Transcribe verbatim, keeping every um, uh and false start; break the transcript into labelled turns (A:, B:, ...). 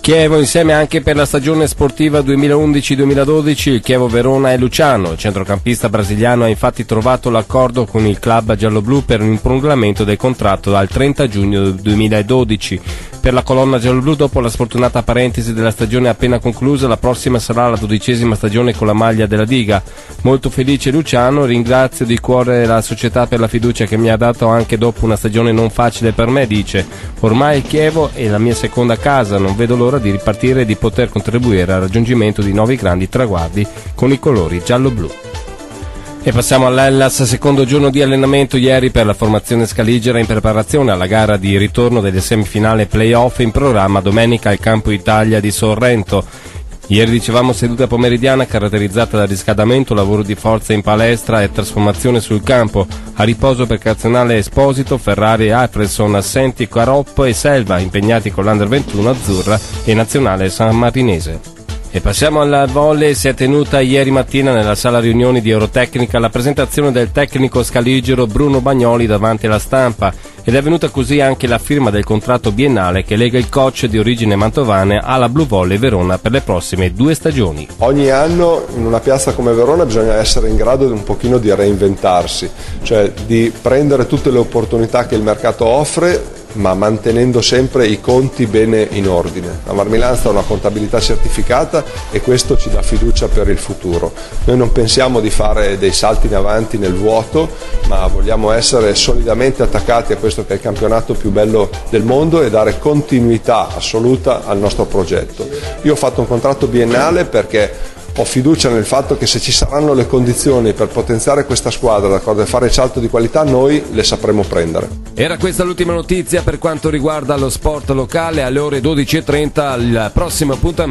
A: Chievo insieme anche per la stagione sportiva duemilaundici duemiladodici il Chievo Verona e Luciano. Il centrocampista brasiliano ha infatti trovato l'accordo con il club gialloblu per un prolungamento del contratto dal trenta giugno duemiladodici. Per la colonna gialloblu, dopo la sfortunata parentesi della stagione appena conclusa, la prossima sarà la dodicesima stagione con la maglia della Diga. Molto felice Luciano, ringrazio di cuore la società per la fiducia che mi ha dato anche dopo una stagione non facile per me, dice. Ormai il Chievo è la mia seconda casa, non vedo l'ora di ripartire e di poter contribuire al raggiungimento di nuovi grandi traguardi con i colori giallo-blu. E passiamo all'Hellas, secondo giorno di allenamento ieri per la formazione scaligera in preparazione alla gara di ritorno delle semifinali play-off in programma domenica al Campo Italia di Sorrento. Ieri dicevamo seduta pomeridiana caratterizzata da riscaldamento, lavoro di forza in palestra e trasformazione sul campo. A riposo per Cazionale Esposito, Ferrari e Alfredson assenti, Carop e Selva impegnati con l'Under ventuno azzurra e Nazionale Sammarinese. E passiamo al volley. Si è tenuta ieri mattina nella sala riunioni di Eurotecnica la presentazione del tecnico scaligero Bruno Bagnoli davanti alla stampa ed è venuta così anche la firma del contratto biennale che lega il coach di origine mantovane alla Blue Volley Verona per le prossime due stagioni.
B: Ogni anno in una piazza come Verona bisogna essere in grado di un pochino di reinventarsi, cioè di prendere tutte le opportunità che il mercato offre, ma mantenendo sempre i conti bene in ordine. La Marmilanza ha una contabilità certificata e questo ci dà fiducia per il futuro. Noi non pensiamo di fare dei salti in avanti nel vuoto, ma vogliamo essere solidamente attaccati a questo che è il campionato più bello del mondo e dare continuità assoluta al nostro progetto. Io ho fatto un contratto biennale perché ho fiducia nel fatto che se ci saranno le condizioni per potenziare questa squadra, d'accordo, e fare il salto di qualità, noi le sapremo prendere.
A: Era questa l'ultima notizia per quanto riguarda lo sport locale. Alle ore dodici e trenta il prossimo appuntamento